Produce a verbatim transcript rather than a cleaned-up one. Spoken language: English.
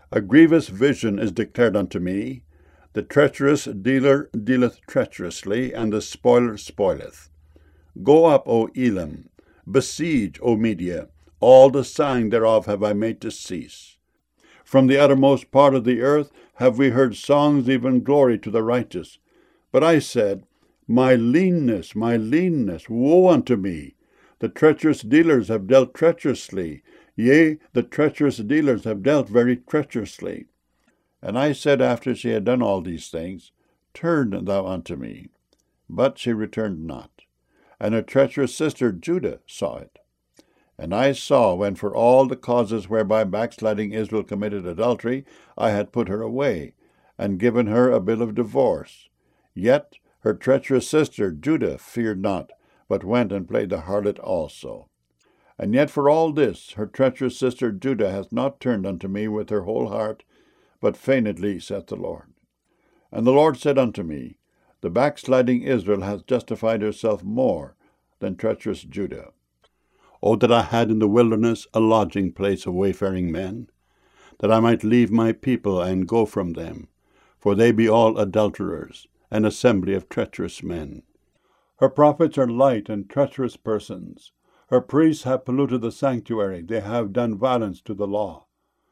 A grievous vision is declared unto me. The treacherous dealer dealeth treacherously, and the spoiler spoileth. Go up, O Elam, besiege, O Media, all the sighing thereof have I made to cease. From the uttermost part of the earth have we heard songs, even glory to the righteous. But I said, My leanness, my leanness, woe unto me! The treacherous dealers have dealt treacherously, yea, the treacherous dealers have dealt very treacherously. And I said after she had done all these things, Turn thou unto me. But she returned not. And her treacherous sister Judah saw it. And I saw, when for all the causes whereby backsliding Israel committed adultery, I had put her away, and given her a bill of divorce. Yet her treacherous sister Judah feared not, but went and played the harlot also. And yet for all this her treacherous sister Judah hath not turned unto me with her whole heart, but feignedly, saith the Lord. And the Lord said unto me, The backsliding Israel hath justified herself more than treacherous Judah. O that I had in the wilderness a lodging place of wayfaring men, that I might leave my people and go from them, for they be all adulterers, an assembly of treacherous men. Her prophets are light and treacherous persons. Her priests have polluted the sanctuary, they have done violence to the law.